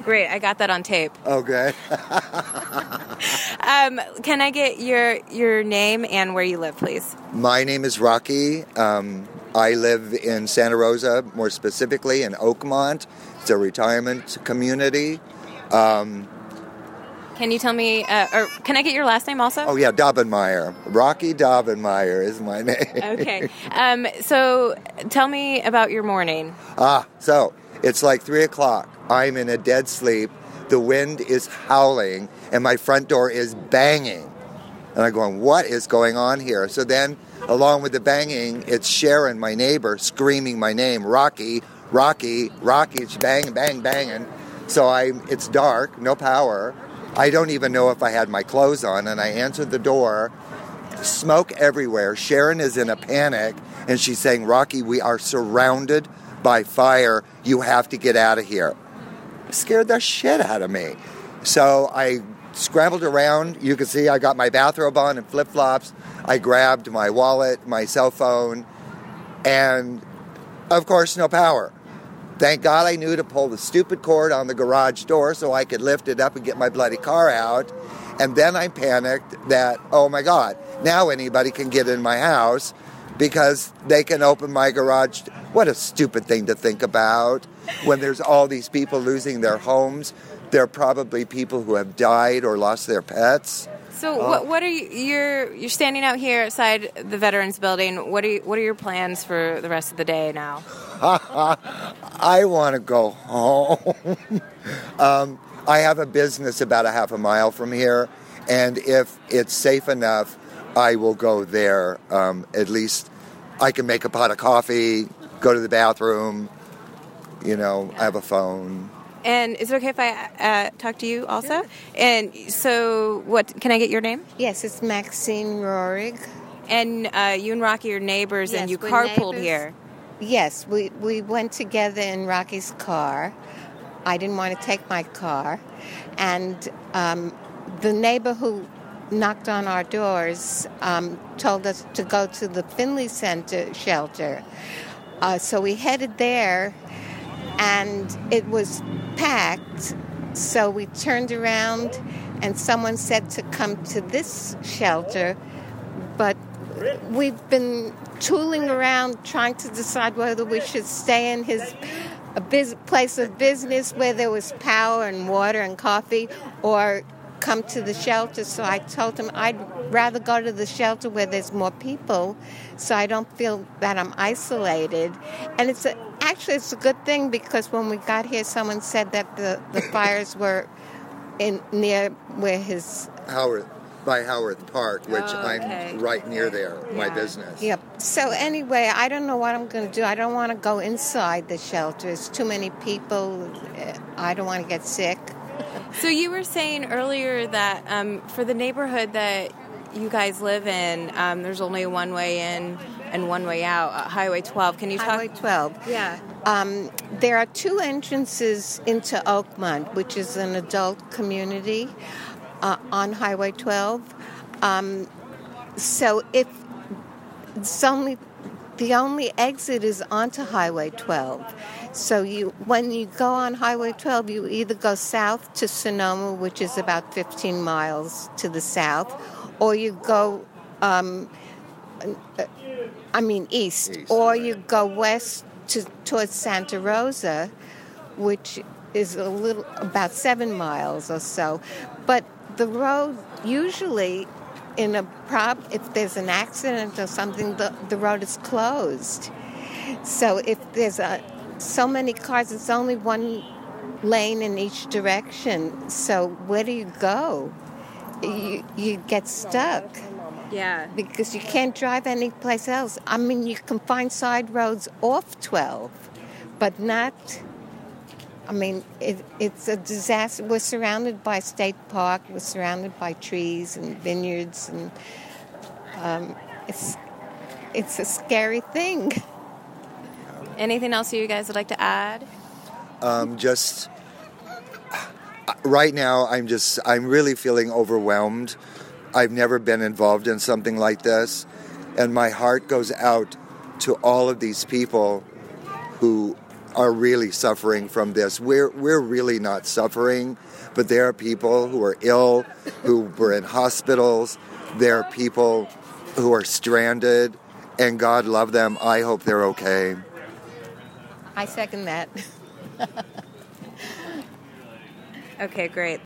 Great, I got that on tape. Okay. Can I get your name and where you live, please? My name is Rocky. I live in Santa Rosa, more specifically in Oakmont. It's a retirement community. Can you tell me, or can I get your last name also? Oh, yeah, Daubenmeier. Rocky Daubenmeier is my name. Okay. So tell me about your morning. So it's like 3 o'clock. I'm in a dead sleep. The wind is howling, and my front door is banging. And I'm going, what is going on here? So then, along with the banging, it's Sharon, my neighbor, screaming my name, Rocky, Rocky, Rocky. It's banging, bang, banging. So it's dark, no power. I don't even know if I had my clothes on, and I answered the door. Smoke everywhere. Sharon is in a panic, and she's saying, Rocky, we are surrounded by fire. You have to get out of here. It scared the shit out of me. So I scrambled around. You can see I got my bathrobe on and flip-flops. I grabbed my wallet, my cell phone, and, of course, no power. Thank God I knew to pull the stupid cord on the garage door so I could lift it up and get my bloody car out. And then I panicked that, oh my God, now anybody can get in my house because they can open my garage. What a stupid thing to think about when there's all these people losing their homes. There are probably people who have died or lost their pets. So what are you're standing out here outside the Veterans Building. What are your plans for the rest of the day now? I want to go home. I have a business about a half a mile from here, and if it's safe enough, I will go there. At least I can make a pot of coffee, go to the bathroom, I have a phone. And is it okay if I talk to you also? Yeah. And so, can I get your name? Yes, it's Maxine Rohrig. And you and Rocky are neighbors, yes, and you carpooled here. Yes, we went together in Rocky's car. I didn't want to take my car. And the neighbor who knocked on our doors told us to go to the Finley Center shelter. So we headed there, and it was packed, so we turned around and someone said to come to this shelter, but we've been tooling around trying to decide whether we should stay in his place of business where there was power and water and coffee or come to the shelter. So I told him I'd rather go to the shelter where there's more people so I don't feel that I'm isolated. And actually it's a good thing because when we got here someone said that the fires were near where his... By Howarth Park, which I'm right near there, my business. Yep. So anyway, I don't know what I'm going to do. I don't want to go inside the shelter. There's too many people. I don't want to get sick. So you were saying earlier that for the neighborhood that you guys live in, there's only one way in and one way out, Highway 12. Can you talk? Highway 12. Yeah. There are two entrances into Oakmont, which is an adult community on Highway 12. So if it's the only exit is onto Highway 12. So when you go on Highway 12, you either go south to Sonoma, which is about 15 miles to the south, or you go, east, or you go west towards Santa Rosa, which is about 7 miles or so. But the road usually, if there's an accident or something, the road is closed. So if there's so many cars, it's only one lane in each direction. So where do you go? You get stuck. Yeah. Because you can't drive anyplace else. I mean, you can find side roads off 12, but not... it's a disaster. We're surrounded by State Park. We're surrounded by trees and vineyards, and it's a scary thing. Anything else you guys would like to add? Just right now, I'm really feeling overwhelmed. I've never been involved in something like this, and my heart goes out to all of these people who are really suffering from this. We're really not suffering, but there are people who are ill, who were in hospitals. There are people who are stranded, and God love them. I hope they're okay. I second that. Okay, great.